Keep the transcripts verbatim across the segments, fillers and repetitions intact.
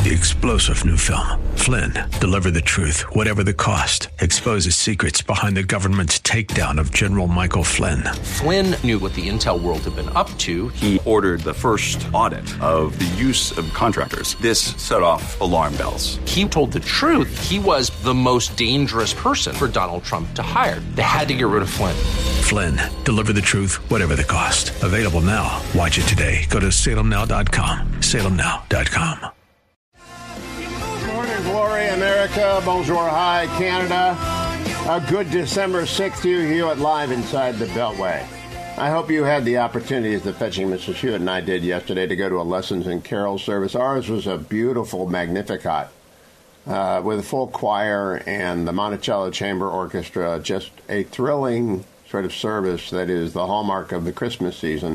The explosive new film, Flynn, deliver the truth, whatever the cost, exposes secrets behind the government's takedown of General Michael Flynn. Flynn knew what the intel world had been up to. He ordered the first audit of the use of contractors. This set off alarm bells. He told the truth. He was the most dangerous person for Donald Trump to hire. They had to get rid of Flynn. Flynn, deliver the truth, whatever the cost. Available now. Watch it today. Go to salem now dot com. salem now dot com. Morning, glory, America. Bonjour, hi, Canada. A good December sixth to you, Hewitt, live inside the Beltway. I hope you had the opportunity, as the fetching Missus Hewitt and I did yesterday, to go to a Lessons in Carol service. Ours was a beautiful Magnificat uh, with a full choir and the Monticello Chamber Orchestra. Just a thrilling sort of service that is the hallmark of the Christmas season.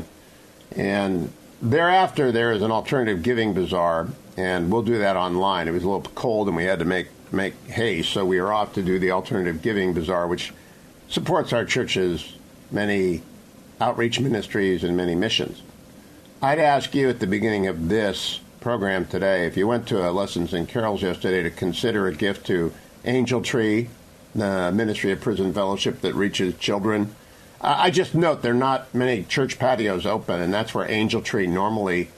And thereafter, there is an alternative giving bazaar, and we'll do that online. It was a little cold, and we had to make make haste, so we are off to do the alternative giving bazaar, which supports our church's many outreach ministries and many missions. I'd ask you at the beginning of this program today, if you went to a Lessons in Carols yesterday, to consider a gift to Angel Tree, the Ministry of Prison Fellowship that reaches children. Uh, I just note there are not many church patios open, and that's where Angel Tree normally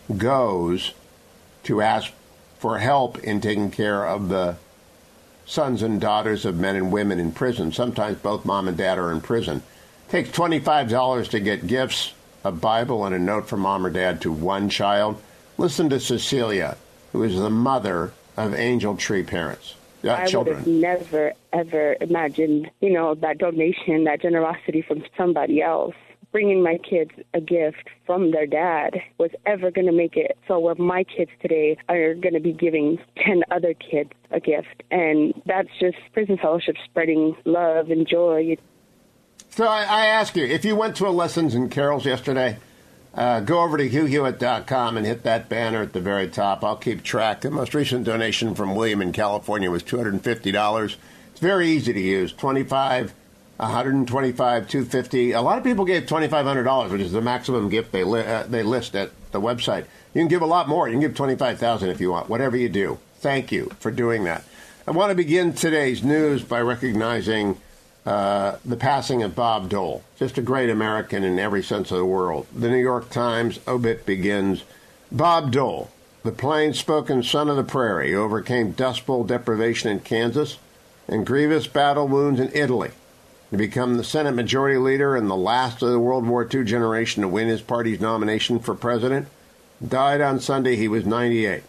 goes to ask for help in taking care of the sons and daughters of men and women in prison. Sometimes both mom and dad are in prison. It takes twenty-five dollars to get gifts, a Bible, and a note from mom or dad to one child. Listen to Cecilia, who is the mother of Angel Tree parents. Uh, I children. would have never, ever imagined, you know, that donation, that generosity from somebody else. Bringing my kids a gift from their dad was ever going to make it so where my kids today are going to be giving ten other kids a gift. And that's just Prison Fellowship spreading love and joy. So I, I ask you, if you went to a Lessons in Carols yesterday, uh, go over to hugh hewitt dot com and hit that banner at the very top. I'll keep track. The most recent donation from William in California was two hundred fifty dollars. It's very easy to use, twenty-five dollars. one hundred twenty-five dollars, two hundred fifty dollars. A lot of people gave twenty-five hundred dollars, which is the maximum gift they li- uh, they list at the website. You can give a lot more. You can give twenty-five thousand dollars if you want, whatever you do. Thank you for doing that. I want to begin today's news by recognizing uh, the passing of Bob Dole, just a great American in every sense of the world. The New York Times obit begins, Bob Dole, the plain-spoken son of the prairie, overcame Dust Bowl deprivation in Kansas and grievous battle wounds in Italy to become the Senate Majority Leader and the last of the World War Two generation to win his party's nomination for president. Died on Sunday. He was ninety-eight.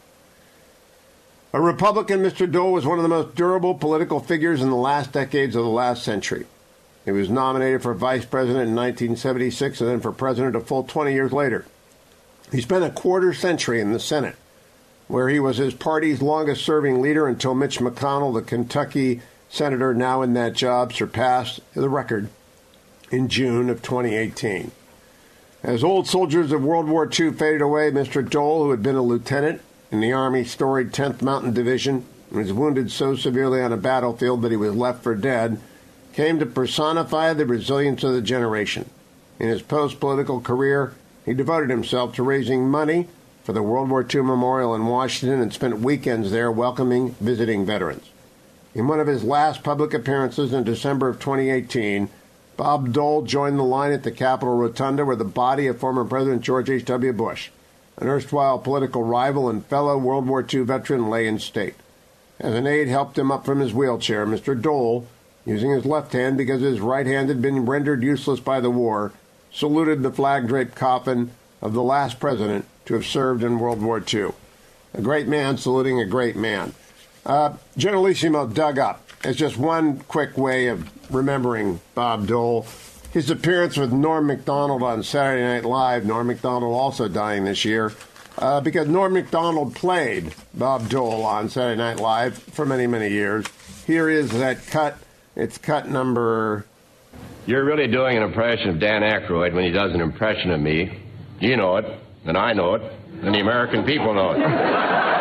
A Republican, Mister Dole was one of the most durable political figures in the last decades of the last century. He was nominated for vice president in nineteen seventy-six and then for president a full twenty years later. He spent a quarter century in the Senate, where he was his party's longest-serving leader until Mitch McConnell, the Kentucky senator now in that job, surpassed the record in June of twenty eighteen. As old soldiers of World War Two faded away, Mister Dole, who had been a lieutenant in the Army's storied tenth Mountain Division, and was wounded so severely on a battlefield that he was left for dead, came to personify the resilience of the generation. In his post-political career, he devoted himself to raising money for the World War Two Memorial in Washington and spent weekends there welcoming visiting veterans. In one of his last public appearances in December of twenty eighteen, Bob Dole joined the line at the Capitol Rotunda where the body of former President George H W. Bush, an erstwhile political rival and fellow World War Two veteran, lay in state. As an aide helped him up from his wheelchair, Mister Dole, using his left hand because his right hand had been rendered useless by the war, saluted the flag-draped coffin of the last president to have served in World War Two. A great man saluting a great man. Uh, Generalissimo dug up as just one quick way of remembering Bob Dole. His appearance with Norm Macdonald on Saturday Night Live, Norm Macdonald also dying this year, uh, because Norm Macdonald played Bob Dole on Saturday Night Live for many, many years. Here is that cut. It's cut number... You're really doing an impression of Dan Aykroyd when he does an impression of me. You know it, and I know it, and the American people know it.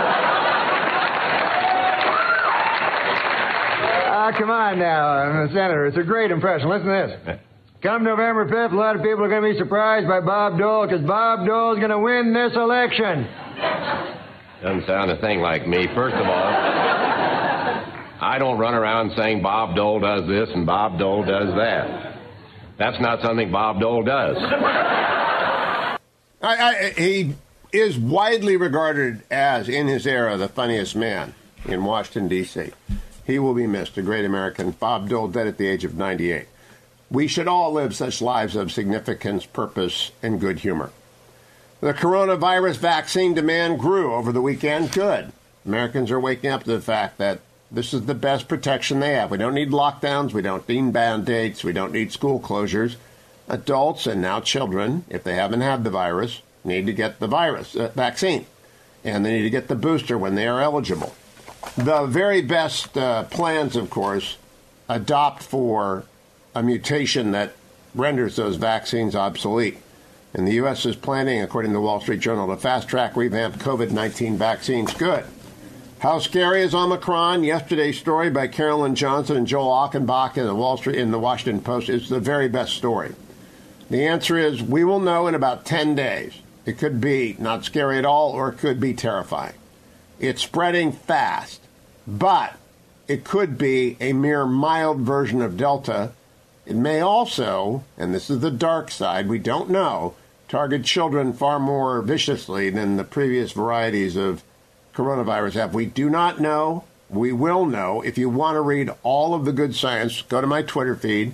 Ah, come on now, uh, Senator. It's a great impression. Listen to this. Come November fifth, a lot of people are going to be surprised by Bob Dole because Bob Dole is going to win this election. Doesn't sound a thing like me. First of all, I don't run around saying Bob Dole does this and Bob Dole does that. That's not something Bob Dole does. I, I, he is widely regarded as, in his era, the funniest man in Washington, D C He will be missed, a great American. Bob Dole dead at the age of ninety-eight. We should all live such lives of significance, purpose, and good humor. The coronavirus vaccine demand grew over the weekend. Good. Americans are waking up to the fact that this is the best protection they have. We don't need lockdowns. We don't need Band-Aids. We don't need school closures. Adults and now children, if they haven't had the virus, need to get the virus uh, vaccine. And they need to get the booster when they are eligible. The very best uh, plans, of course, adopt for a mutation that renders those vaccines obsolete. And the U S is planning, according to the Wall Street Journal, to fast-track revamped COVID nineteen vaccines. Good. How scary is Omicron? Yesterday's story by Carolyn Johnson and Joel Achenbach in the Wall Street in the Washington Post is the very best story. The answer is we will know in about ten days. It could be not scary at all, or it could be terrifying. It's spreading fast, but it could be a mere mild version of Delta. It may also, and this is the dark side, we don't know, target children far more viciously than the previous varieties of coronavirus have. We do not know. We will know. If you want to read all of the good science, go to my Twitter feed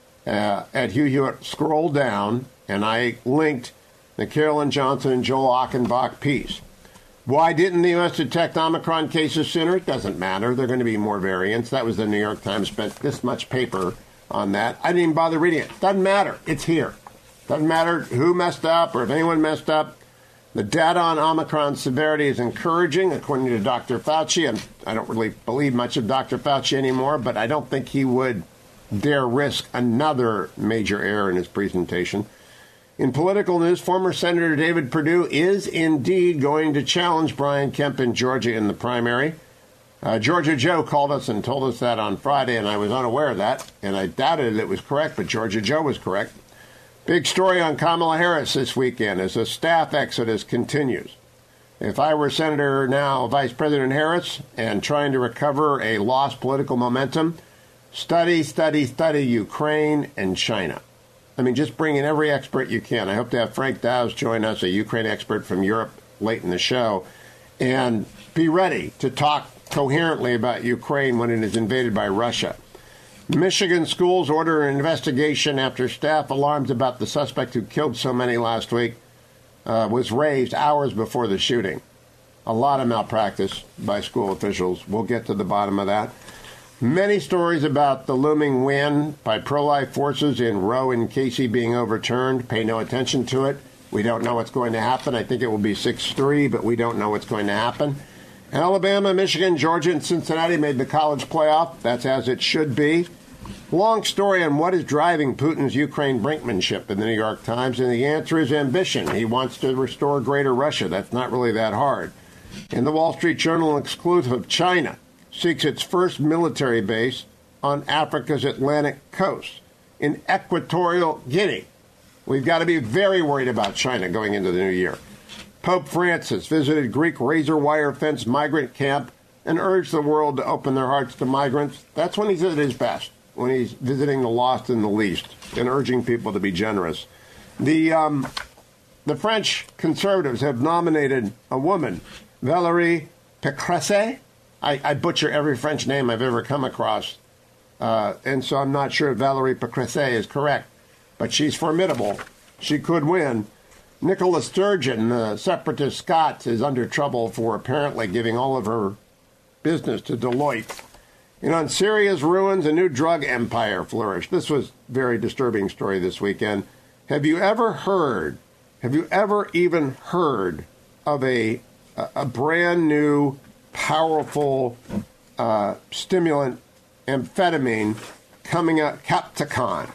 uh, at Hugh Hewitt. Scroll down, and I linked the Carolyn Johnson and Joel Achenbach piece. Why didn't the U S detect Omicron cases sooner? It doesn't matter. There are going to be more variants. That was the New York Times spent this much paper on that. I didn't even bother reading it. Doesn't matter. It's here. Doesn't matter who messed up or if anyone messed up. The data on Omicron severity is encouraging, according to Doctor Fauci. And I don't really believe much of Doctor Fauci anymore, but I don't think he would dare risk another major error in his presentation. In political news, former Senator David Perdue is indeed going to challenge Brian Kemp in Georgia in the primary. Uh, Georgia Joe called us and told us that on Friday, and I was unaware of that, and I doubted it was correct, but Georgia Joe was correct. Big story on Kamala Harris this weekend as a staff exodus continues. If I were Senator now, Vice President Harris, and trying to recover a lost political momentum, study, study, study Ukraine and China. I mean, just bring in every expert you can. I hope to have Frank Dowes join us, a Ukraine expert from Europe, late in the show, and be ready to talk coherently about Ukraine when it is invaded by Russia. Michigan schools order an investigation after staff alarms about the suspect who killed so many last week uh, was raised hours before the shooting. A lot of malpractice by school officials. We'll get to the bottom of that. Many stories about the looming win by pro-life forces in Roe and Casey being overturned. Pay no attention to it. We don't know what's going to happen. I think it will be six three, but we don't know what's going to happen. Alabama, Michigan, Georgia, and Cincinnati made the college playoff. That's as it should be. Long story on what is driving Putin's Ukraine brinkmanship in the New York Times, and the answer is ambition. He wants to restore Greater Russia. That's not really that hard. In the Wall Street Journal, exclusive, China seeks its first military base on Africa's Atlantic coast in Equatorial Guinea. We've got to be very worried about China going into the new year. Pope Francis visited Greek razor wire fence migrant camp and urged the world to open their hearts to migrants. That's when he's at his best, when he's visiting the lost and the least and urging people to be generous. The um, the French conservatives have nominated a woman, Valérie Pécresse. I, I butcher every French name I've ever come across, uh, and so I'm not sure if Valérie Pécresse is correct, but she's formidable. She could win. Nicola Sturgeon, the separatist Scots, is under trouble for apparently giving all of her business to Deloitte. And on Syria's ruins, a new drug empire flourished. This was a very disturbing story this weekend. Have you ever heard, have you ever even heard of a, a brand new, powerful uh, stimulant, amphetamine, coming out, Captagon,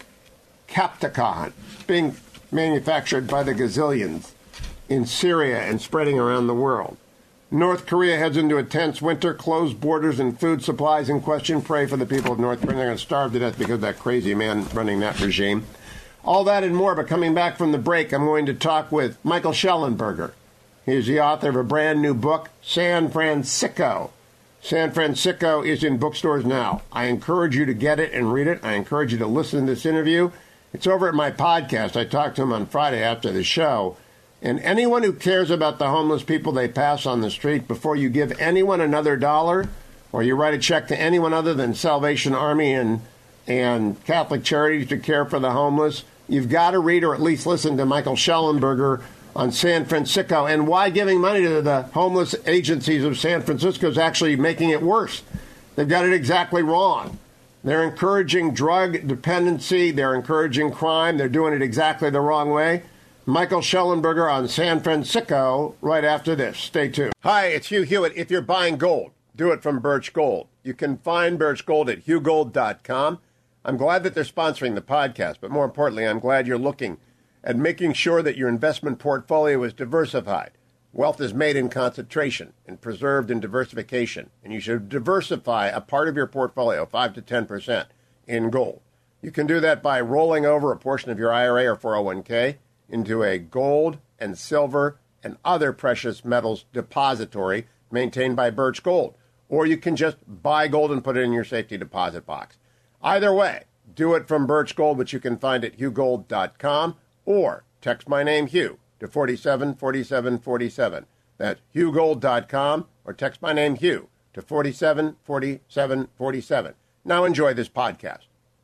Captagon, being manufactured by the gazillions in Syria and spreading around the world. North Korea heads into a tense winter, closed borders and food supplies in question. Pray for the people of North Korea. They're going to starve to death because of that crazy man running that regime. All that and more, but coming back from the break, I'm going to talk with Michael Schellenberger. He's the author of a brand new book, San Fransicko. San Fransicko is in bookstores now. I encourage you to get it and read it. I encourage you to listen to this interview. It's over at my podcast. I talked to him on Friday after the show. And anyone who cares about the homeless people they pass on the street, before you give anyone another dollar or you write a check to anyone other than Salvation Army and, and Catholic Charities to care for the homeless, you've got to read or at least listen to Michael Shellenberger on San Fransicko and why giving money to the homeless agencies of San Francisco is actually making it worse. They've got it exactly wrong. They're encouraging drug dependency. They're encouraging crime. They're doing it exactly the wrong way. Michael Shellenberger on San Fransicko right after this. Stay tuned. Hi, it's Hugh Hewitt. If you're buying gold, do it from Birch Gold. You can find Birch Gold at hugh gold dot com. I'm glad that they're sponsoring the podcast, but more importantly, I'm glad you're looking at making sure that your investment portfolio is diversified. Wealth is made in concentration and preserved in diversification, and you should diversify a part of your portfolio, five to ten percent, in gold. You can do that by rolling over a portion of your I R A or four oh one k into a gold and silver and other precious metals depository maintained by Birch Gold. Or you can just buy gold and put it in your safety deposit box. Either way, do it from Birch Gold, which you can find at hugh gold dot com, or text my name, Hugh, to four seven four seven four seven. That's hugh gold dot com, or text my name, Hugh, to four seven four seven four seven. Now enjoy this podcast.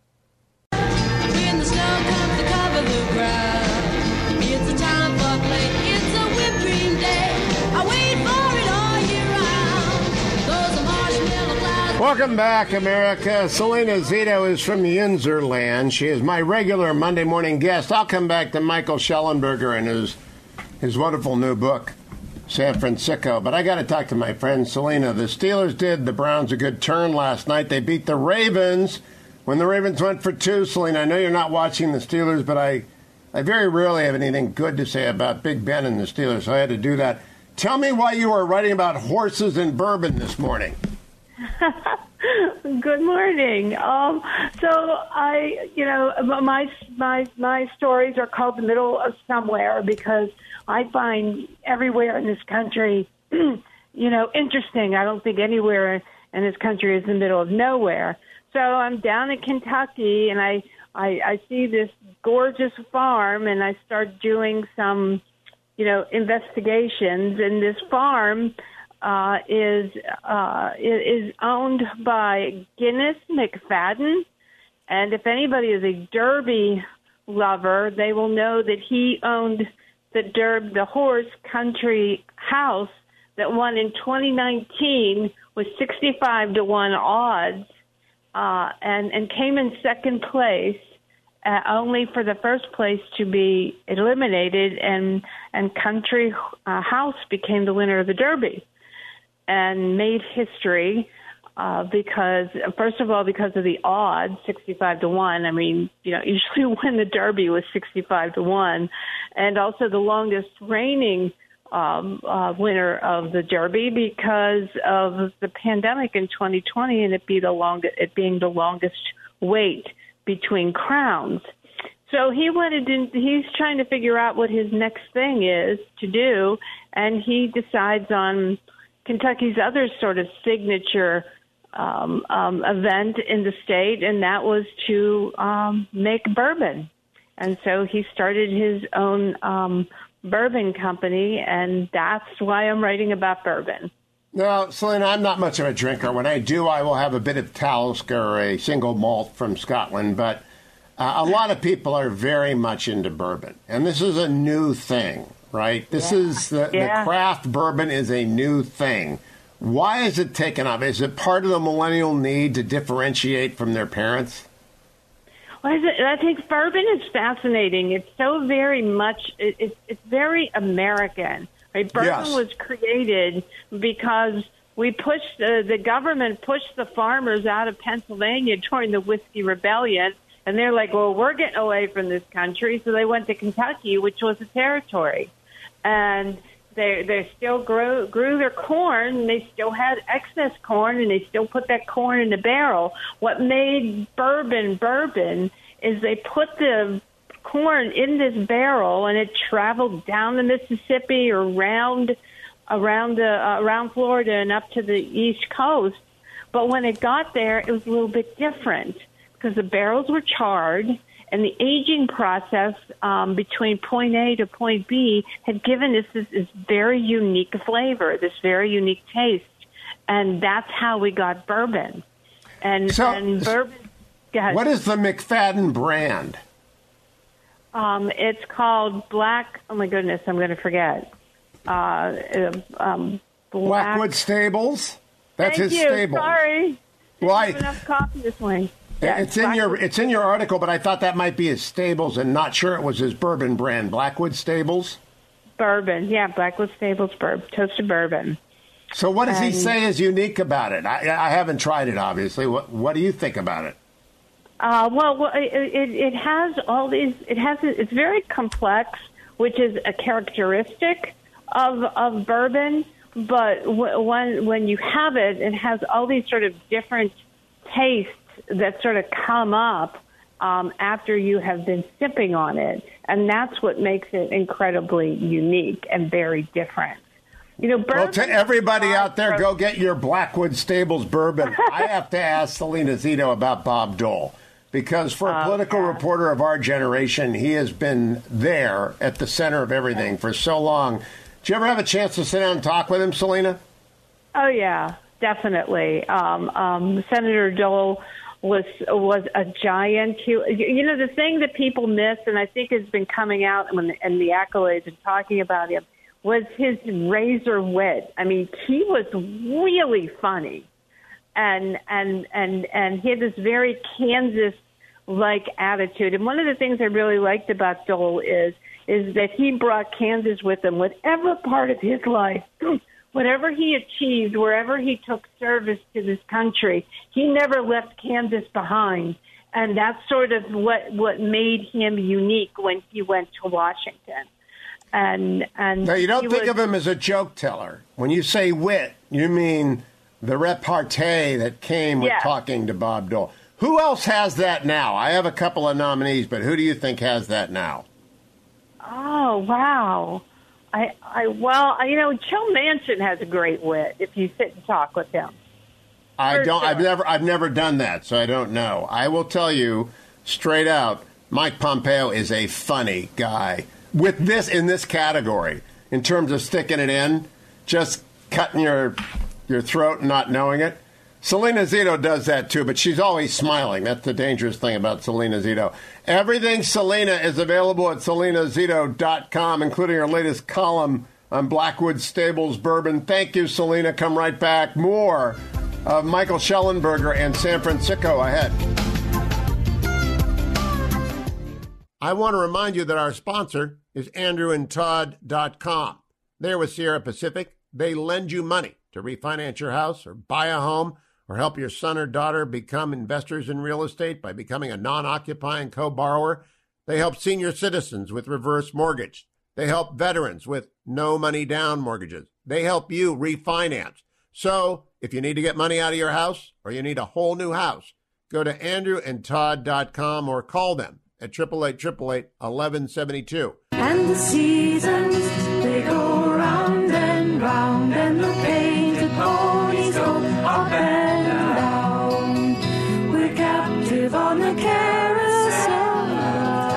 When the snow comes to cover the ground, it's a time for play, it's a whipped cream day. I wait for it all year round. Those are marshmallow clouds. Welcome back, America. Selena Zito is from Yinzerland. She is my regular Monday morning guest. I'll come back to Michael Shellenberger and his his wonderful new book, San Fransicko. But I got to talk to my friend Selena. The Steelers did the Browns a good turn last night. They beat the Ravens when the Ravens went for two. Selena, I know you're not watching the Steelers, but I, I very rarely have anything good to say about Big Ben and the Steelers, so I had to do that. Tell me why you were writing about horses and bourbon this morning. Good morning. Um, so I, you know, my my my stories are called The Middle of Somewhere because I find everywhere in this country, you know, interesting. I don't think anywhere in this country is the middle of nowhere. So I'm down in Kentucky, and I, I, I see this gorgeous farm, and I start doing some, you know, investigations. And this farm uh, is uh, is owned by Guinness McFadden. And if anybody is a Derby lover, they will know that he owned the Derby, the horse country house that won in twenty nineteen with sixty-five to one odds. Uh, and, and came in second place, uh, only for the first place to be eliminated, and and Country uh, House became the winner of the Derby and made history uh, because, first of all, because of the odds, sixty-five to one. I mean, you know, usually win the Derby was sixty-five to one, and also the longest reigning Um, uh, winner of the Derby because of the pandemic in twenty twenty, and it be the longest, it being the longest wait between crowns. So he wanted to, he's trying to figure out what his next thing is to do, and he decides on Kentucky's other sort of signature um, um, event in the state, and that was to um, make bourbon. And so he started his own um bourbon company, and that's why I'm writing about bourbon. Now, Selena, I'm not much of a drinker. When I do, I will have a bit of Talisker or a single malt from Scotland, but uh, a lot of people are very much into bourbon, and this is a new thing, right? This yeah. is the, yeah. the craft bourbon is a new thing. Why is it taken up? Is it part of the millennial need to differentiate from their parents? Well, I think bourbon is fascinating. It's so very much, it, it, it's very American. Right? Bourbon yes. was created because we pushed, uh, the government pushed the farmers out of Pennsylvania during the Whiskey Rebellion, and they're like, well, we're getting away from this country, so they went to Kentucky, which was a territory. And they they still grew, grew their corn, and they still had excess corn, and they still put that corn in the barrel. What made bourbon bourbon is they put the corn in this barrel, and it traveled down the Mississippi or around around the uh, around Florida and up to the East Coast. But when it got there, it was a little bit different because the barrels were charred, and the aging process um, between point A to point B had given us this, this very unique flavor, this very unique taste, and that's how we got bourbon. And, so, and bourbon. Go ahead. What is the McFadden brand? Um, it's called Black. Oh my goodness, I'm going to forget. Uh, um, Black, Blackwood Stables. That's Thank his you. stable. Sorry, well, I didn't have enough coffee this morning. Yeah, it's in your it's in your article, but I thought that might be his stables, and not sure it was his bourbon brand. Blackwood Stables. Bourbon, yeah, Blackwood Stables bourbon, toasted bourbon. So, what does and, he say is unique about it? I, I haven't tried it, obviously. What What do you think about it? Uh, well, it, it, it has all these. It has. It's very complex, which is a characteristic of of bourbon. But w- when when you have it, it has all these sort of different tastes that sort of come up um, after you have been sipping on it, and that's what makes it incredibly unique and very different. You know, bourbon. Well, to everybody out there, go get your Blackwood Stables bourbon. I have to ask Selena Zito about Bob Dole. Because for a political oh, yeah. reporter of our generation, he has been there at the center of everything for so long. Did you ever have a chance to sit down and talk with him, Selena? Oh, yeah, definitely. Um, um, Senator Dole was was a giant. He, you know, the thing that people miss, and I think has been coming out in the, in the accolades and talking about him, was his razor wit. I mean, he was really funny. And, and, and, and he had this very Kansas like attitude. And one of the things I really liked about Dole is is that he brought Kansas with him. Whatever part of his life, whatever he achieved, wherever he took service to this country, he never left Kansas behind. And that's sort of what, what made him unique when he went to Washington. And and now, you don't think was, of him as a joke teller. When you say wit, you mean the repartee that came with yeah. talking to Bob Dole. Who else has that now? I have a couple of nominees, but who do you think has that now? Oh, wow. I, I well, you know, Joe Manchin has a great wit if you sit and talk with him. I For don't sure. I've never I've never done that, so I don't know. I will tell you straight out, Mike Pompeo is a funny guy. With this in this category, in terms of sticking it in, just cutting your your throat and not knowing it. Selena Zito does that too, but she's always smiling. That's the dangerous thing about Selena Zito. Everything Selena is available at selena zito dot com, including her latest column on Blackwood Stables bourbon. Thank you, Selena. Come right back. More of Michael Schellenberger and San Francisco ahead. I want to remind you that our sponsor is andrew and todd dot com. They're with Sierra Pacific. They lend you money to refinance your house or buy a home or help your son or daughter become investors in real estate by becoming a non-occupying co-borrower. They help senior citizens with reverse mortgage. They help veterans with no money down mortgages. They help you refinance. So if you need to get money out of your house or you need a whole new house, go to andrew and todd dot com or call them at eight eight eight, eight eight, eleven seventy-two. And the seasons, they go round and round, and the painted ponies go up and down. We're captive on the carousel of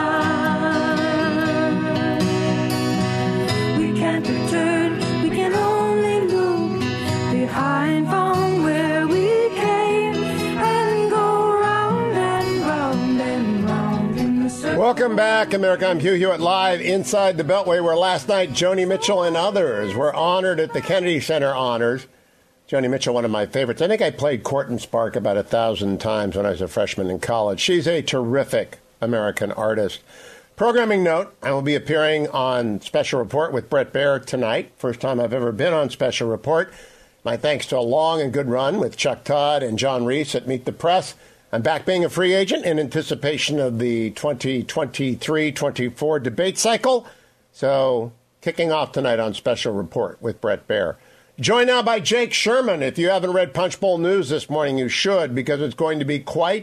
time. We can't return, we can only look behind from where we came and go round and round and round in the circle. Welcome back, America. I'm Hugh Hewitt, live inside the Beltway, where last night Joni Mitchell and others were honored at the Kennedy Center Honors. Joni Mitchell, one of my favorites. I think I played Court and Spark about a thousand times when I was a freshman in college. She's a terrific American artist. Programming note, I will be appearing on Special Report with Bret Baier tonight. First time I've ever been on Special Report. My thanks to a long and good run with Chuck Todd and John Reese at Meet the Press. I'm back being a free agent in anticipation of the twenty twenty-three twenty-four debate cycle. So, kicking off tonight on Special Report with Bret Baier. Joined now by Jake Sherman. If you haven't read Punchbowl News this morning, you should, because it's going to be quite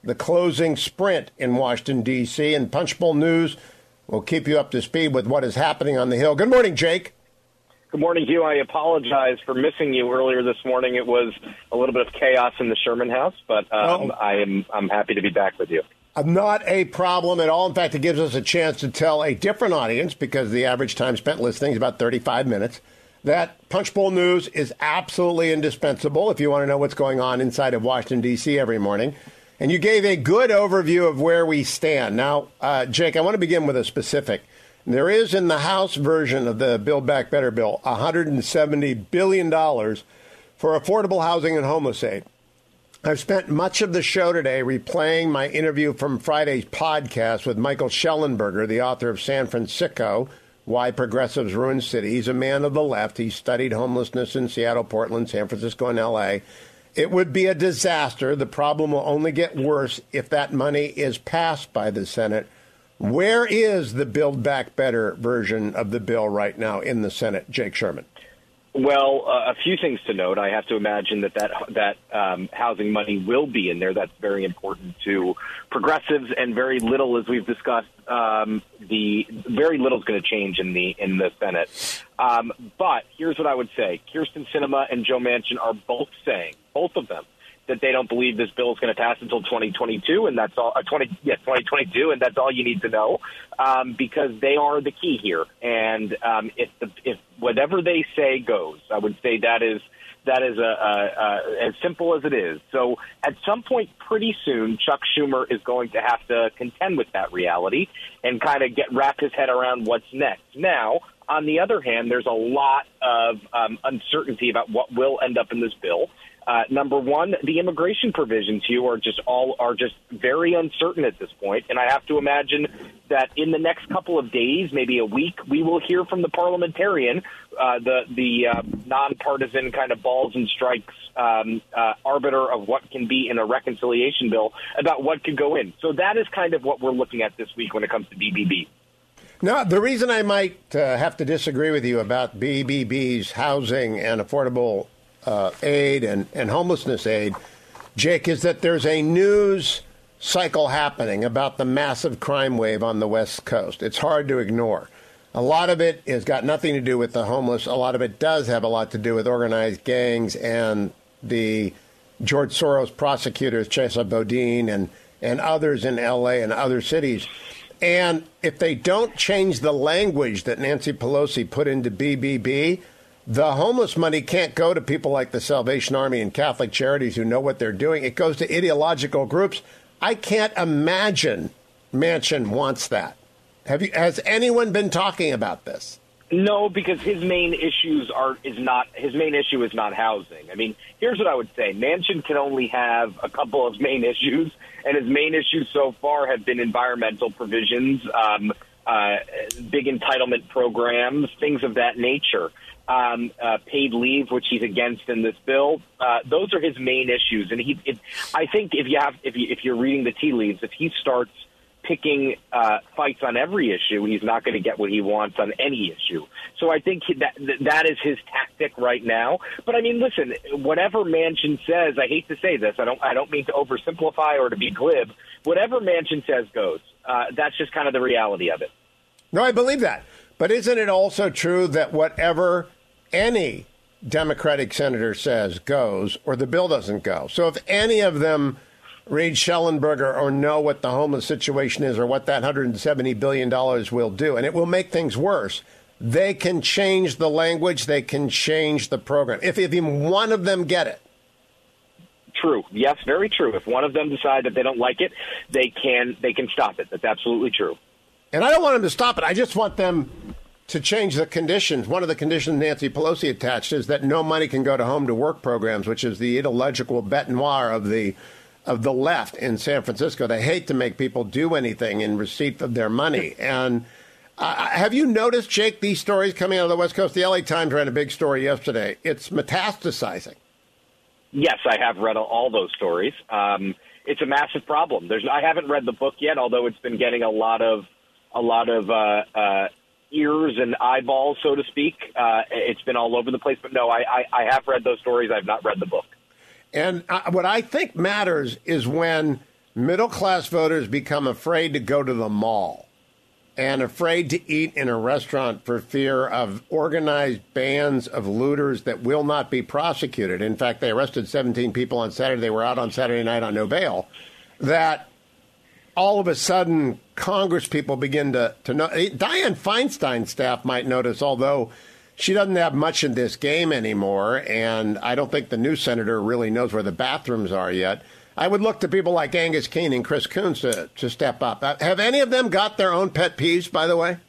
the closing sprint in Washington, D C, and Punchbowl News will keep you up to speed with what is happening on the Hill. Good morning, Jake. Good morning, Hugh. I apologize for missing you earlier this morning. It was a little bit of chaos in the Sherman House, but um, oh. I am I'm happy to be back with you. Not a problem at all. In fact, it gives us a chance to tell a different audience, because the average time spent listening is about thirty-five minutes, that Punchbowl News is absolutely indispensable if you want to know what's going on inside of Washington, D C every morning. And you gave a good overview of where we stand. Now, uh, Jake, I want to begin with a specific. There is in the House version of the Build Back Better bill one hundred seventy billion dollars for affordable housing and homeless aid. I've spent much of the show today replaying my interview from Friday's podcast with Michael Schellenberger, the author of San Francisco, Why Progressives Ruin City. He's a man of the left. He studied homelessness in Seattle, Portland, San Francisco, and L A. It would be a disaster. The problem will only get worse if that money is passed by the Senate. Where is the Build Back Better version of the bill right now in the Senate, Jake Sherman? Well, uh, a few things to note. I have to imagine that that, that um, housing money will be in there. That's very important to progressives, and very little, as we've discussed, um, the very little is going to change in the in the Senate. Um, but here's what I would say: Kyrsten Sinema and Joe Manchin are both saying, both of them, that they don't believe this bill is going to pass until twenty twenty-two, and that's all. Uh, twenty, yeah, twenty twenty-two, and that's all you need to know, um, because they are the key here. And um, if the, if whatever they say goes, I would say that is that is a, a, a, as simple as it is. So at some point, pretty soon, Chuck Schumer is going to have to contend with that reality and kind of get wrap his head around what's next. Now, on the other hand, there's a lot of um, uncertainty about what will end up in this bill. Uh, number one, the immigration provisions here are just all are just very uncertain at this point, and I have to imagine that in the next couple of days, maybe a week, we will hear from the parliamentarian, uh, the the uh, nonpartisan kind of balls and strikes um, uh, arbiter of what can be in a reconciliation bill about what could go in. So that is kind of what we're looking at this week when it comes to B B B. Now, the reason I might uh, have to disagree with you about B B B's housing and affordable Uh, aid and, and homelessness aid, Jake, is that there's a news cycle happening about the massive crime wave on the West Coast. It's hard to ignore. A lot of it has got nothing to do with the homeless. A lot of it does have a lot to do with organized gangs and the George Soros prosecutors, Chesa Boudin, and, and others in L A and other cities. And if they don't change the language that Nancy Pelosi put into B B B, the homeless money can't go to people like the Salvation Army and Catholic Charities who know what they're doing. It goes to ideological groups. I can't imagine Manchin wants that. Have you? Has anyone been talking about this? No, because his main issues are is not his main issue is not housing. I mean, here's what I would say: Manchin can only have a couple of main issues, and his main issues so far have been environmental provisions, um, uh, big entitlement programs, things of that nature. Um, uh, paid leave, which he's against in this bill. Uh, those are his main issues, and he. It, I think if you have, if you, if you're reading the tea leaves, if he starts picking uh, fights on every issue, he's not going to get what he wants on any issue. So I think that that is his tactic right now. But I mean, listen, whatever Manchin says, I hate to say this, I don't, I don't mean to oversimplify or to be glib. Whatever Manchin says goes. Uh, that's just kind of the reality of it. No, I believe that. But isn't it also true that whatever any Democratic senator says goes, or the bill doesn't go? So if any of them read Schellenberger or know what the homeless situation is or what that one hundred seventy billion dollars will do, and it will make things worse, they can change the language, they can change the program. If, if even one of them get it. True. Yes, very true. If one of them decide that they don't like it, they can they can stop it. That's absolutely true. And I don't want them to stop it. I just want them to change the conditions. One of the conditions Nancy Pelosi attached is that no money can go to home to work programs, which is the ideological bête noire of the of the left in San Francisco. They hate to make people do anything in receipt of their money. And uh, have you noticed, Jake, these stories coming out of the West Coast? The L A Times ran a big story yesterday. It's metastasizing. Yes, I have read all those stories. Um, it's a massive problem. There's I haven't read the book yet, although it's been getting a lot of a lot of uh, uh, ears and eyeballs, so to speak. Uh, it's been all over the place. But no, I, I, I have read those stories. I've not read the book. And uh, what I think matters is when middle-class voters become afraid to go to the mall and afraid to eat in a restaurant for fear of organized bands of looters that will not be prosecuted. In fact, they arrested seventeen people on Saturday. They were out on Saturday night on no bail. That all of a sudden, Congress people begin to, to know. Dianne Feinstein's staff might notice, although she doesn't have much in this game anymore, and I don't think the new senator really knows where the bathrooms are yet. I would look to people like Angus Keene and Chris Coons to, to step up. Have any of them got their own pet peeves, by the way?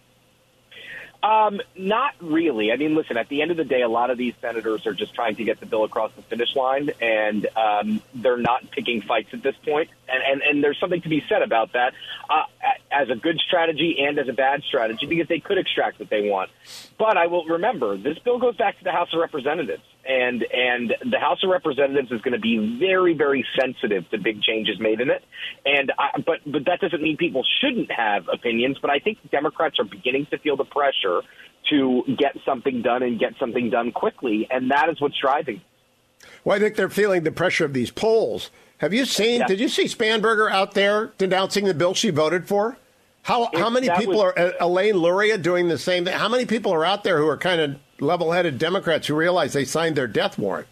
Um, not really. I mean, listen, at the end of the day, a lot of these senators are just trying to get the bill across the finish line, and um, they're not picking fights at this point. And, and, and there's something to be said about that uh, as a good strategy and as a bad strategy, because they could extract what they want. But I will remember, this bill goes back to the House of Representatives, and and the House of Representatives is going to be very, very sensitive to big changes made in it. And I, but but that doesn't mean people shouldn't have opinions. But I think Democrats are beginning to feel the pressure to get something done and get something done quickly, and that is what's driving. Well, I think they're feeling the pressure of these polls. Have you seen? Yeah. Did you see Spanberger out there denouncing the bill she voted for? How it, how many people was, are uh, Elaine Luria doing the same thing? How many people are out there who are kind of level-headed Democrats who realize they signed their death warrant?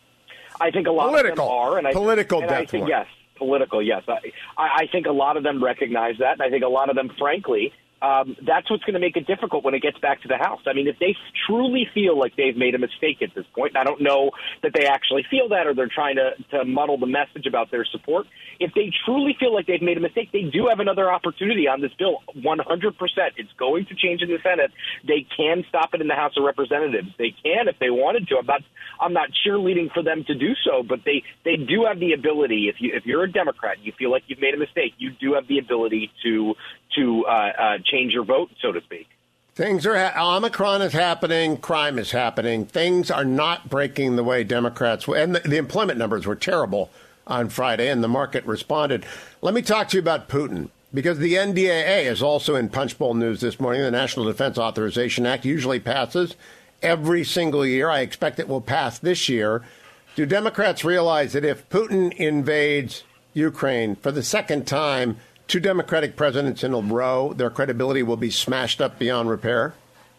I think a lot political, of them are, and I political and death I think, warrant. Yes, political. Yes, I, I think a lot of them recognize that, and I think a lot of them, frankly, um, that's what's going to make it difficult when it gets back to the House. I mean, if they truly feel like they've made a mistake at this point, and I don't know that they actually feel that, or they're trying to, to muddle the message about their support. If they truly feel like they've made a mistake, they do have another opportunity on this bill. one hundred percent. It's going to change in the Senate. They can stop it in the House of Representatives. They can if they wanted to. I'm not, I'm not cheerleading for them to do so, but they, they do have the ability. If you if you're a Democrat, you feel like you've made a mistake, you do have the ability to to uh, uh, change your vote, so to speak. Things are ha- Omicron is happening, crime is happening. Things are not breaking the way Democrats and the, the employment numbers were terrible on Friday, and the market responded. Let me talk to you about Putin, because the N D A A is also in Punchbowl news this morning. The National Defense Authorization Act usually passes every single year. I expect it will pass this year. Do Democrats realize that if Putin invades Ukraine for the second time, two Democratic presidents in a row, their credibility will be smashed up beyond repair?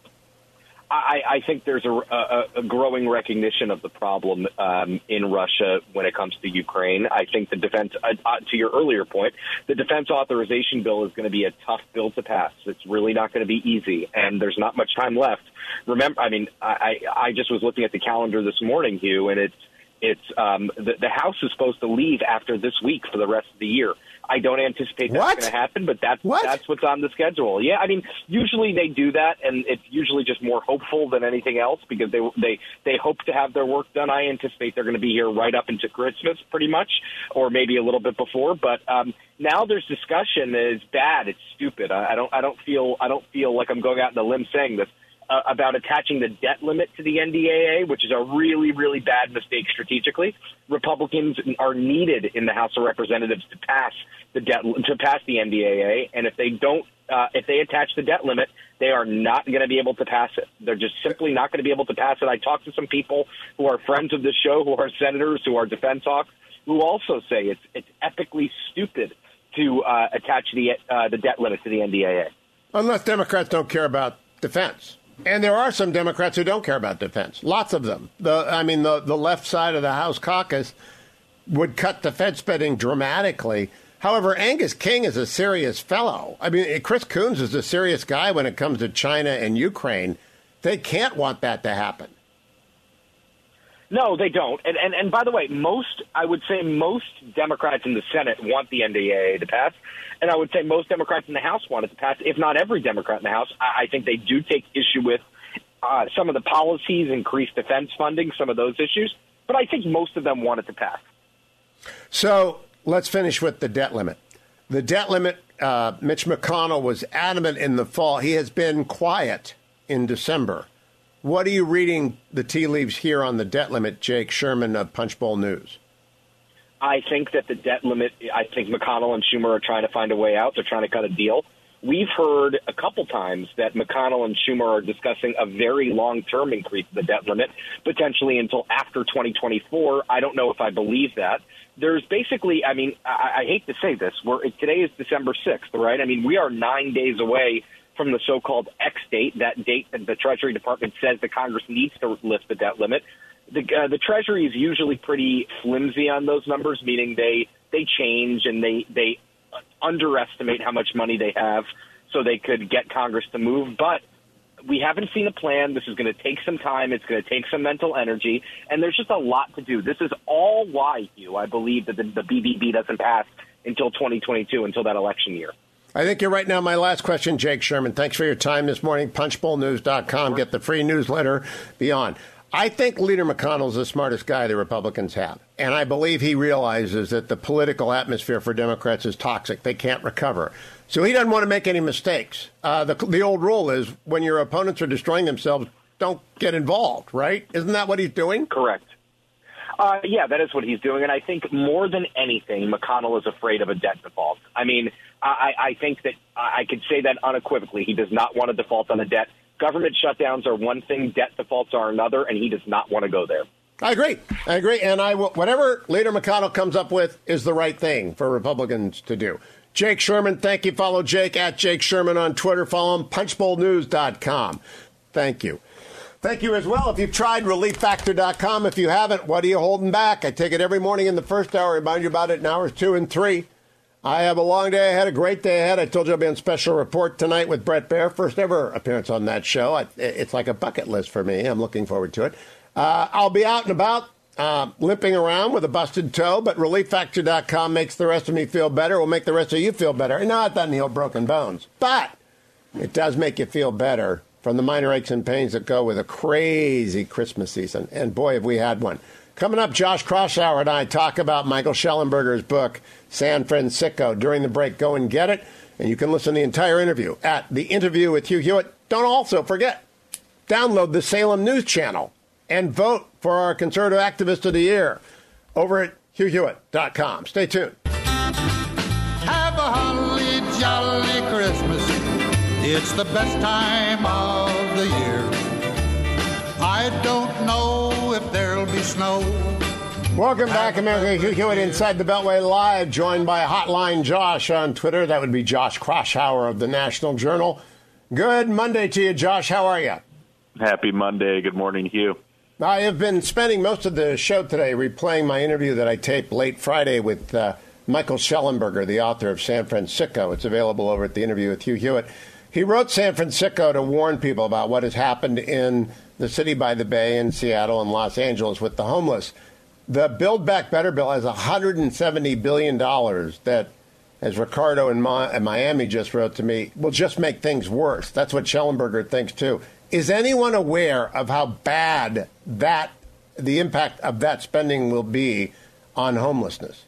I, I think there's a, a, a growing recognition of the problem um, in Russia when it comes to Ukraine. I think the defense, uh, uh, to your earlier point, the defense authorization bill is going to be a tough bill to pass. It's really not going to be easy, and there's not much time left. Remember, I mean, I, I just was looking at the calendar this morning, Hugh, and it's it's um, the, the House is supposed to leave after this week for the rest of the year. I don't anticipate that's going to happen, but that's what? that's what's on the schedule. Yeah, I mean, usually they do that, and it's usually just more hopeful than anything else because they they they hope to have their work done. I anticipate they're going to be here right up into Christmas, pretty much, or maybe a little bit before. But um, now there's discussion. It's bad. It's stupid. I, I don't I don't feel I don't feel like I'm going out on a limb saying this. Uh, about attaching the debt limit to the N D A A, which is a really, really bad mistake strategically. Republicans are needed in the House of Representatives to pass the debt to pass the N D A A, and if they don't, uh, if they attach the debt limit, they are not going to be able to pass it. They're just simply not going to be able to pass it. I talked to some people who are friends of the show, who are senators, who are defense hawks, who also say it's it's epically stupid to uh, attach the uh, the debt limit to the N D A A. Unless Democrats don't care about defense. And there are some Democrats who don't care about defense. Lots of them. The, I mean, the, the left side of the House caucus would cut defense spending dramatically. However, Angus King is a serious fellow. I mean, Chris Coons is a serious guy when it comes to China and Ukraine. They can't want that to happen. No, they don't. And, and and by the way, most, I would say most Democrats in the Senate want the N D A A to pass. And I would say most Democrats in the House want it to pass, if not every Democrat in the House. I, I think they do take issue with uh, some of the policies, increased defense funding, some of those issues. But I think most of them want it to pass. So let's finish with the debt limit. The debt limit, uh, Mitch McConnell was adamant in the fall. He has been quiet in December. What are you reading the tea leaves here on the debt limit, Jake Sherman of Punchbowl News? I think that the debt limit, I think McConnell and Schumer are trying to find a way out. They're trying to cut a deal. We've heard a couple times that McConnell and Schumer are discussing a very long-term increase of the debt limit, potentially until after twenty twenty-four. I don't know if I believe that. There's basically, I mean, I, I hate to say this, we're, today is December sixth, right? I mean, we are nine days away from the so-called X date, that date that the Treasury Department says the Congress needs to lift the debt limit. The, uh, the Treasury is usually pretty flimsy on those numbers, meaning they, they change and they, they underestimate how much money they have so they could get Congress to move. But we haven't seen a plan. This is going to take some time. It's going to take some mental energy. And there's just a lot to do. This is all why, Hugh, I believe that the, the B B B doesn't pass until twenty twenty-two, until that election year. I think you're right. Now, my last question, Jake Sherman. Thanks for your time this morning. punchbowl news dot com. Get the free newsletter beyond. I think Leader McConnell's the smartest guy the Republicans have. And I believe he realizes that the political atmosphere for Democrats is toxic. They can't recover. So he doesn't want to make any mistakes. Uh, the, the old rule is when your opponents are destroying themselves, don't get involved, right? Isn't that what he's doing? Correct. Uh, yeah, that is what he's doing. And I think more than anything, McConnell is afraid of a debt default. I mean, I, I think that I could say that unequivocally. He does not want to default on the debt. Government shutdowns are one thing, debt defaults are another, and he does not want to go there. I agree. I agree. And I will, whatever Leader McConnell comes up with is the right thing for Republicans to do. Jake Sherman, thank you. Follow Jake at Jake Sherman on Twitter. Follow him, punchbowl news dot com. Thank you. Thank you as well. If you've tried relief factor dot com, if you haven't, what are you holding back? I take it every morning in the first hour. Remind you about it in hours two and three. I have a long day ahead, a great day ahead. I told you I'll be on Special Report tonight with Bret Baier. First ever appearance on that show. I, it's like a bucket list for me. I'm looking forward to it. Uh, I'll be out and about, uh, limping around with a busted toe, but relief factor dot com makes the rest of me feel better. Will make the rest of you feel better. No, it doesn't heal broken bones, but it does make you feel better from the minor aches and pains that go with a crazy Christmas season. And boy, have we had one. Coming up, Josh Kraushaar and I talk about Michael Schellenberger's book, San Francisco. During the break, go and get it. And you can listen to the entire interview at The Interview with Hugh Hewitt. Don't also forget, download the Salem News Channel and vote for our Conservative Activist of the Year over at hugh hewitt dot com. Stay tuned. Have a holly jolly Christmas. It's the best time of the year. I don't know if there'll be snow. Welcome back, America. Hugh Hewitt Inside the Beltway Live, joined by Hotline Josh on Twitter. That would be Josh Kraushaar of the National Journal. Good Monday to you, Josh. How are you? Happy Monday. Good morning, Hugh. I have been spending most of the show today replaying my interview that I taped late Friday with uh, Michael Schellenberger, the author of San Francisco. It's available over at The Interview with Hugh Hewitt. He wrote San Francisco to warn people about what has happened in the city by the Bay in Seattle and Los Angeles with the homeless. The Build Back Better bill has one hundred seventy billion dollars that, as Ricardo in, Ma- in Miami just wrote to me, will just make things worse. That's what Schellenberger thinks, too. Is anyone aware of how bad that, the impact of that spending will be on homelessness?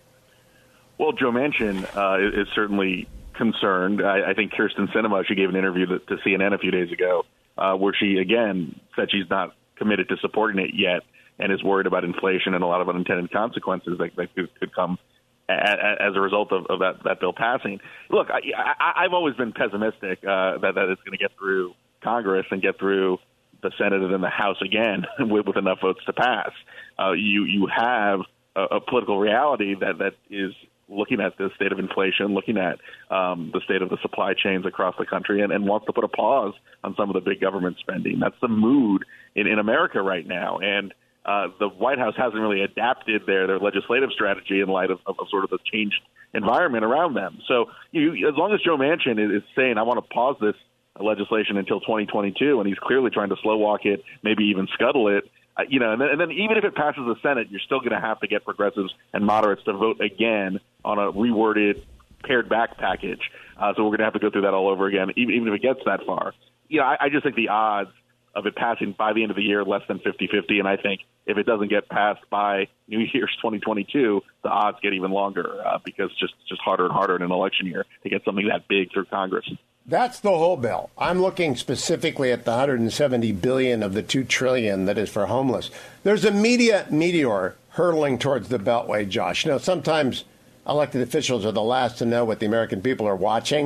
Well, Joe Manchin uh, is, is certainly concerned. I, I think Kirsten Sinema, she gave an interview to, to C N N a few days ago uh, where she, again, said she's not committed to supporting it yet and is worried about inflation and a lot of unintended consequences that, that could, could come a, a, as a result of, of that, that bill passing. Look, I, I, I've always been pessimistic uh, that, that it's going to get through Congress and get through the Senate and then the House again with, with enough votes to pass. Uh, you you have a, a political reality that, that is looking at the state of inflation, looking at um, the state of the supply chains across the country, and, and wants to put a pause on some of the big government spending. That's the mood in, in America right now. And uh, the White House hasn't really adapted their, their legislative strategy in light of, of, of sort of the changed environment around them. So you, as long as Joe Manchin is, is saying, I want to pause this legislation until twenty twenty-two, and he's clearly trying to slow walk it, maybe even scuttle it, uh, you know, and then, and then even if it passes the Senate, you're still going to have to get progressives and moderates to vote again on a reworded, pared back package. Uh, so we're going to have to go through that all over again, even, even if it gets that far. You know, I, I just think the odds of it passing by the end of the year less than fifty-fifty, and I think if it doesn't get passed by New Year's twenty twenty-two, the odds get even longer uh, because it's just, just harder and harder in an election year to get something that big through Congress. That's the whole bill. I'm looking specifically at the one hundred seventy billion dollars of the two trillion dollars that is for homeless. There's a media meteor hurtling towards the Beltway, Josh. You know, sometimes elected officials are the last to know what the American people are watching.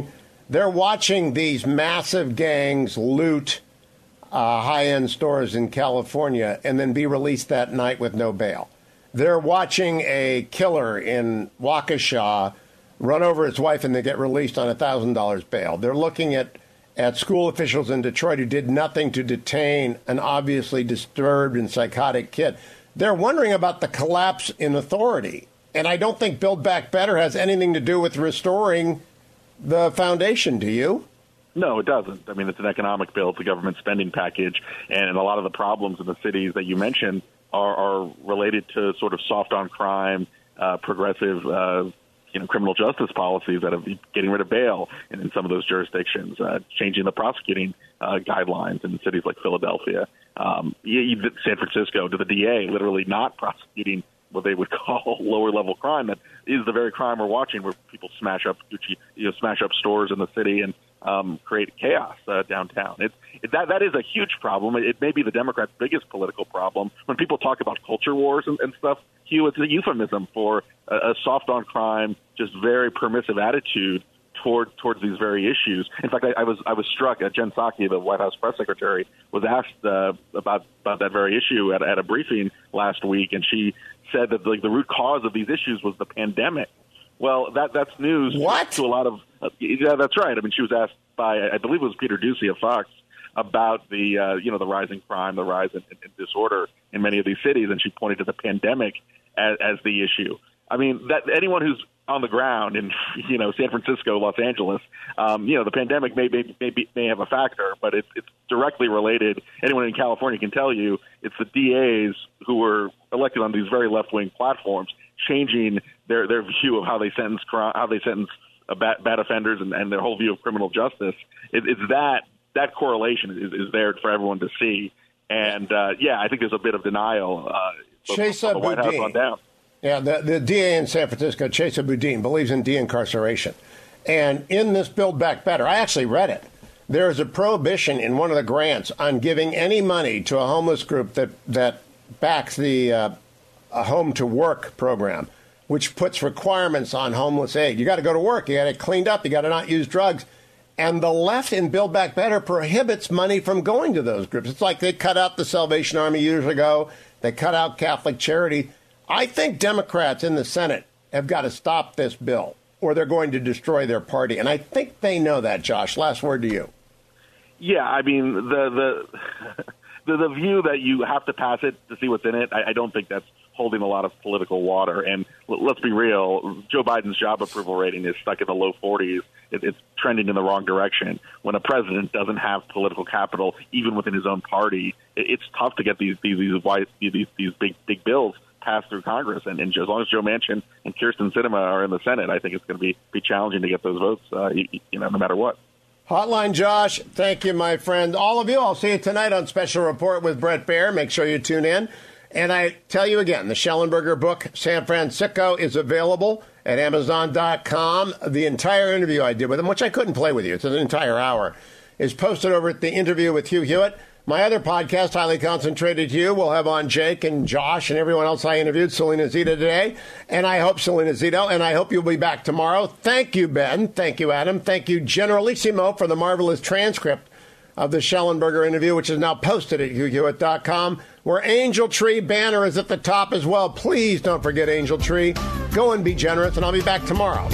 They're watching these massive gangs loot uh, high-end stores in California and then be released that night with no bail. They're watching a killer in Waukesha run over his wife and they get released on one thousand dollars bail. They're looking at, at school officials in Detroit who did nothing to detain an obviously disturbed and psychotic kid. They're wondering about the collapse in authority. And I don't think Build Back Better has anything to do with restoring the foundation, do you? No, it doesn't. I mean, it's an economic bill. It's a government spending package. And a lot of the problems in the cities that you mentioned are, are related to sort of soft on crime, uh, progressive uh you know, criminal justice policies that are getting rid of bail in, in some of those jurisdictions, uh, changing the prosecuting uh, guidelines in cities like Philadelphia, um, San Francisco, to the D A literally not prosecuting what they would call lower level crime. That is the very crime we're watching, where people smash up, you know, smash up stores in the city and um, create chaos uh, downtown. It's it, that that is a huge problem. It, it may be the Democrats' biggest political problem. When people talk about culture wars and, and stuff, Hugh, it's a euphemism for a, a soft on crime, just very permissive attitude toward towards these very issues. In fact, I, I was I was struck. Uh, Jen Psaki, the White House press secretary, was asked uh, about about that very issue at, at a briefing last week, and she said that like the root cause of these issues was the pandemic. Well, that that's news what? to a lot of uh, yeah, that's right. I mean, she was asked by I believe it was Peter Doocy of Fox about the uh, you know the rising crime, the rise in, in disorder in many of these cities, and she pointed to the pandemic as, as the issue. I mean, that anyone who's on the ground in, you know, San Francisco, Los Angeles, um, you know, the pandemic may, may, may, may have a factor, but it's, it's directly related. Anyone in California can tell you it's the D As who were elected on these very left-wing platforms changing their, their view of how they sentence how they sentence uh, bad, bad offenders and, and their whole view of criminal justice. It, it's that that correlation is, is there for everyone to see. And, uh, yeah, I think there's a bit of denial uh, Chesa from the White House on down. Yeah, the, the D A in San Francisco, Chesa Boudin, believes in de-incarceration. And in this Build Back Better, I actually read it. There is a prohibition in one of the grants on giving any money to a homeless group that, that backs the uh, a Home to Work program, which puts requirements on homeless aid. You got to go to work. You got to get cleaned up. You got to not use drugs. And the left in Build Back Better prohibits money from going to those groups. It's like they cut out the Salvation Army years ago. They cut out Catholic Charity. I think Democrats in the Senate have got to stop this bill or they're going to destroy their party. And I think they know that, Josh. Last word to you. Yeah, I mean, the the the, the view that you have to pass it to see what's in it, I, I don't think that's holding a lot of political water. And l- let's be real, Joe Biden's job approval rating is stuck in the low forties. It, it's trending in the wrong direction. When a president doesn't have political capital, even within his own party, it, it's tough to get these these these, wide, these, these big big bills passed through Congress, and, and as long as Joe Manchin and Kyrsten Sinema are in the Senate, I think it's going to be be challenging to get those votes, uh, you, you know, no matter what. Hotline Josh, thank you, my friend. All of you, I'll see you tonight on Special Report with Bret Baier. Make sure you tune in. And I tell you again, the Schellenberger book, San Francisco, is available at Amazon dot com. The entire interview I did with him, which I couldn't play with you, it's an entire hour, is posted over at the interview with Hugh Hewitt. My other podcast, Highly Concentrated Hugh, will have on Jake and Josh and everyone else I interviewed, Selena Zito today. And I hope, Selena Zito, and I hope you'll be back tomorrow. Thank you, Ben. Thank you, Adam. Thank you, Generalissimo, for the marvelous transcript of the Schellenberger interview, which is now posted at hugh hewitt dot com, where Angel Tree banner is at the top as well. Please don't forget Angel Tree. Go and be generous, and I'll be back tomorrow.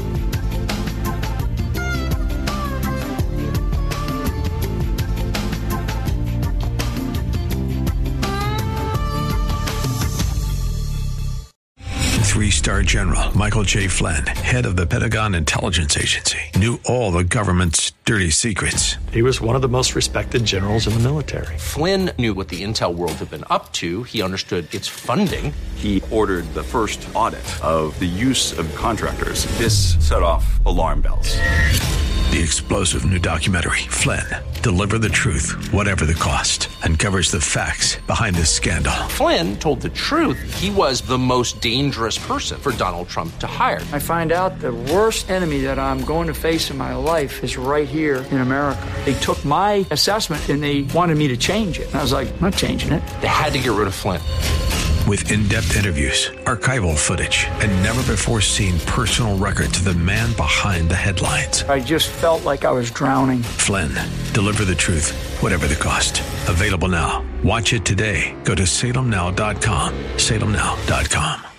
Three-star General Michael J. Flynn, head of the Pentagon Intelligence Agency, knew all the government's dirty secrets. He was one of the most respected generals in the military. Flynn knew what the intel world had been up to. He understood its funding. He ordered the first audit of the use of contractors. This set off alarm bells. The explosive new documentary, Flynn, Deliver the Truth, Whatever the Cost, uncovers the facts behind this scandal. Flynn told the truth. He was the most dangerous person for Donald Trump to hire. I find out the worst enemy that I'm going to face in my life is right here in America. They took my assessment and they wanted me to change it. And I was like, I'm not changing it. They had to get rid of Flynn. with in-depth interviews, archival footage, and never-before-seen personal records of the man behind the headlines. I just felt like I was drowning. Flynn, deliver the truth, whatever the cost. Available now. Watch it today. Go to salem now dot com. salem now dot com.